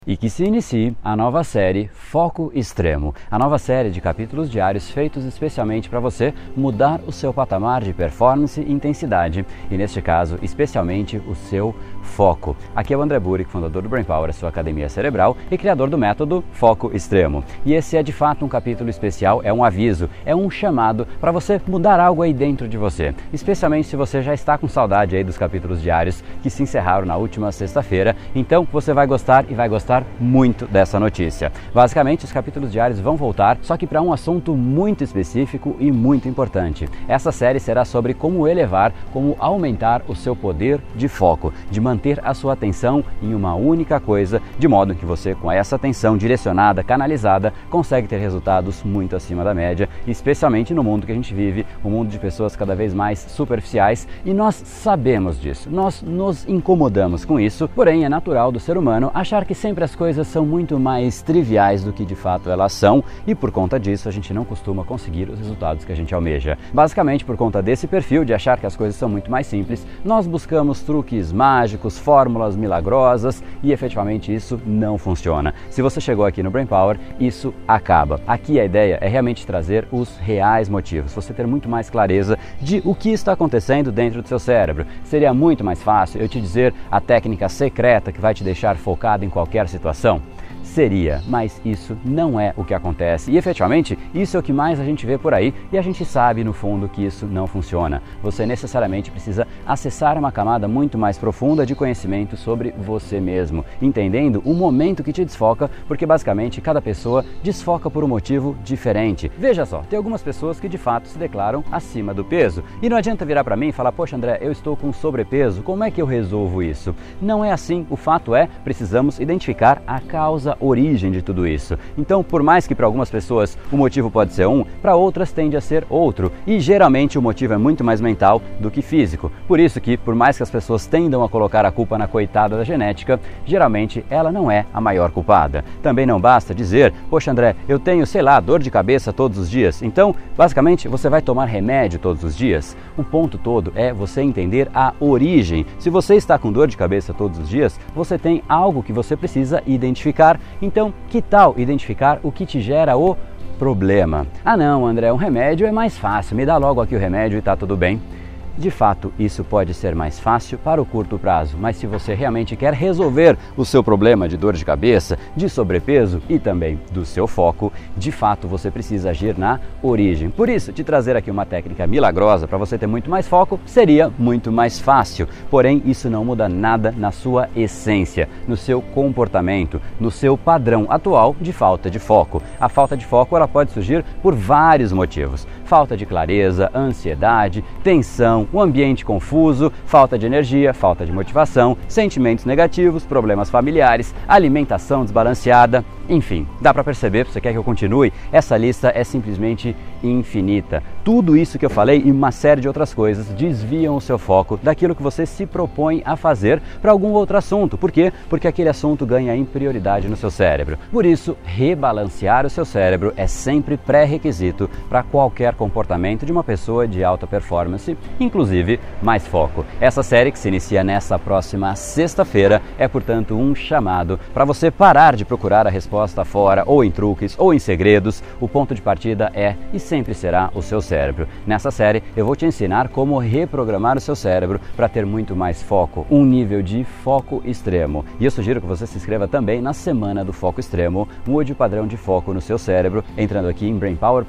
E que se inicie a nova série Foco Extremo, a nova série de capítulos diários feitos especialmente para você mudar o seu patamar de performance e intensidade, e neste caso, especialmente o seu foco. Aqui é o André Burick, fundador do Brain Power, sua academia cerebral e criador do método Foco Extremo. E esse é de fato um capítulo especial, é um aviso, é um chamado para você mudar algo aí dentro de você, especialmente se você já está com saudade aí dos capítulos diários que se encerraram na última sexta-feira. Então você vai gostar e vai gostar muito dessa notícia. Basicamente, os capítulos diários vão voltar, só que para um assunto muito específico e muito importante. Essa série será sobre como elevar, como aumentar o seu poder de foco, de manter a sua atenção em uma única coisa, de modo que você, com essa atenção direcionada, canalizada, consegue ter resultados muito acima da média, especialmente no mundo que a gente vive, um mundo de pessoas cada vez mais superficiais, e nós sabemos disso, nós nos incomodamos com isso, porém é natural do ser humano achar que sempre as coisas são muito mais triviais do que de fato elas são, e por conta disso a gente não costuma conseguir os resultados que a gente almeja. Basicamente, por conta desse perfil de achar que as coisas são muito mais simples, nós buscamos truques mágicos, fórmulas milagrosas, e efetivamente isso não funciona. Se você chegou aqui no Brain Power, isso acaba. Aqui a ideia é realmente trazer os reais motivos, você ter muito mais clareza de o que está acontecendo dentro do seu cérebro. Seria muito mais fácil eu te dizer a técnica secreta que vai te deixar focado em qualquer situação? Seria, mas isso não é o que acontece, e efetivamente isso é o que mais a gente vê por aí, e a gente sabe no fundo que isso não funciona. Você necessariamente precisa acessar uma camada muito mais profunda de conhecimento sobre você mesmo, entendendo o momento que te desfoca, porque basicamente cada pessoa desfoca por um motivo diferente. Veja só, tem algumas pessoas que de fato se declaram acima do peso, e não adianta virar para mim e falar: poxa André, eu estou com sobrepeso, como é que eu resolvo isso? Não é assim. O fato é, precisamos identificar a causa, origem de tudo isso. Então, por mais que para algumas pessoas o motivo pode ser um, para outras tende a ser outro, e geralmente o motivo é muito mais mental do que físico. Por isso que, por mais que as pessoas tendam a colocar a culpa na coitada da genética, geralmente ela não é a maior culpada. Também não basta dizer: poxa André, eu tenho, sei lá, dor de cabeça todos os dias, então basicamente você vai tomar remédio todos os dias. O ponto todo é você entender a origem. Se você está com dor de cabeça todos os dias, você tem algo que você precisa identificar. Então, que tal identificar o que te gera o problema? Ah não, André, um remédio é mais fácil, me dá logo aqui o remédio e tá tudo bem. De fato, isso pode ser mais fácil para o curto prazo, mas se você realmente quer resolver o seu problema de dor de cabeça, de sobrepeso e também do seu foco, de fato você precisa agir na origem. Por isso, te trazer aqui uma técnica milagrosa para você ter muito mais foco seria muito mais fácil, porém isso não muda nada na sua essência, no seu comportamento, no seu padrão atual de falta de foco. A falta de foco ela pode surgir por vários motivos: falta de clareza, ansiedade, tensão, um ambiente confuso, falta de energia, falta de motivação, sentimentos negativos, problemas familiares, alimentação desbalanceada, enfim. Dá para perceber? Você quer que eu continue? Essa lista é simplesmente infinita. Tudo isso que eu falei e uma série de outras coisas desviam o seu foco daquilo que você se propõe a fazer para algum outro assunto. Por quê? Porque aquele assunto ganha em prioridade no seu cérebro. Por isso, rebalancear o seu cérebro é sempre pré-requisito para qualquer comportamento de uma pessoa de alta performance, inclusive mais foco. Essa série, que se inicia nessa próxima sexta-feira, é portanto um chamado para você parar de procurar a resposta fora, ou em truques, ou em segredos. O ponto de partida é e sempre será o seu cérebro. Nessa série eu vou te ensinar como reprogramar o seu cérebro para ter muito mais foco, um nível de foco extremo. E eu sugiro que você se inscreva também na Semana do Foco Extremo. Mude o padrão de foco no seu cérebro entrando aqui em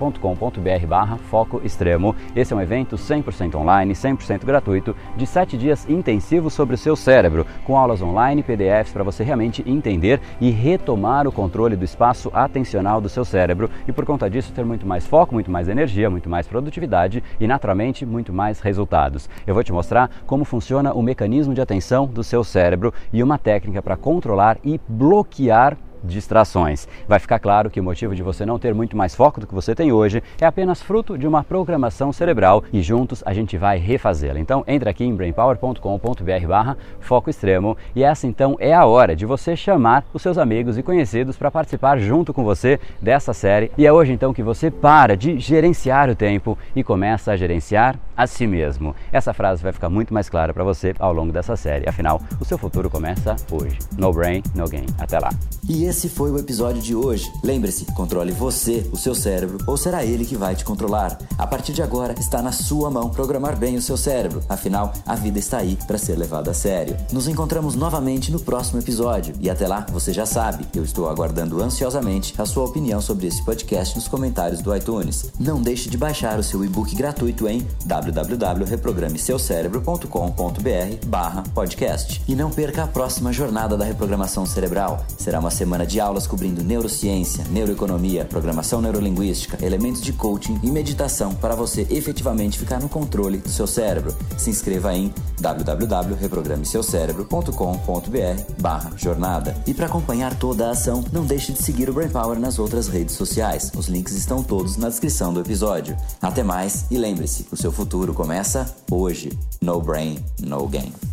brainpower.com.br/foco extremo. Esse é um evento 100% online, 100% gratuito, de 7 dias intensivos sobre o seu cérebro, com aulas online, PDFs para você realmente entender e retomar o controle do espaço atencional do seu cérebro, e por conta disso ter muito mais foco, muito mais energia, muito mais produtividade e naturalmente muito mais resultados. Eu vou te mostrar como funciona o mecanismo de atenção do seu cérebro e uma técnica para controlar e bloquear distrações. Vai ficar claro que o motivo de você não ter muito mais foco do que você tem hoje é apenas fruto de uma programação cerebral, e juntos a gente vai refazê-la. Então entra aqui em brainpower.com.br/foco extremo, e essa então é a hora de você chamar os seus amigos e conhecidos para participar junto com você dessa série. E é hoje então que você para de gerenciar o tempo e começa a gerenciar a si mesmo. Essa frase vai ficar muito mais clara para você ao longo dessa série. Afinal, o seu futuro começa hoje. No brain, no gain. Até lá. E esse foi o episódio de hoje. Lembre-se, controle você, o seu cérebro, ou será ele que vai te controlar? A partir de agora, está na sua mão programar bem o seu cérebro. Afinal, a vida está aí para ser levada a sério. Nos encontramos novamente no próximo episódio. E até lá, você já sabe, eu estou aguardando ansiosamente a sua opinião sobre esse podcast nos comentários do iTunes. Não deixe de baixar o seu e-book gratuito em www.reprogrameseucerebro.com.br/podcast. E não perca a próxima jornada da reprogramação cerebral. Será uma semana de aulas cobrindo neurociência, neuroeconomia, programação neurolinguística, elementos de coaching e meditação para você efetivamente ficar no controle do seu cérebro. Se inscreva em www.reprogrameseucerebro.com.br/jornada. E para acompanhar toda a ação, não deixe de seguir o Brain Power nas outras redes sociais. Os links estão todos na descrição do episódio. Até mais e lembre-se, o seu futuro começa hoje. No brain, no gain.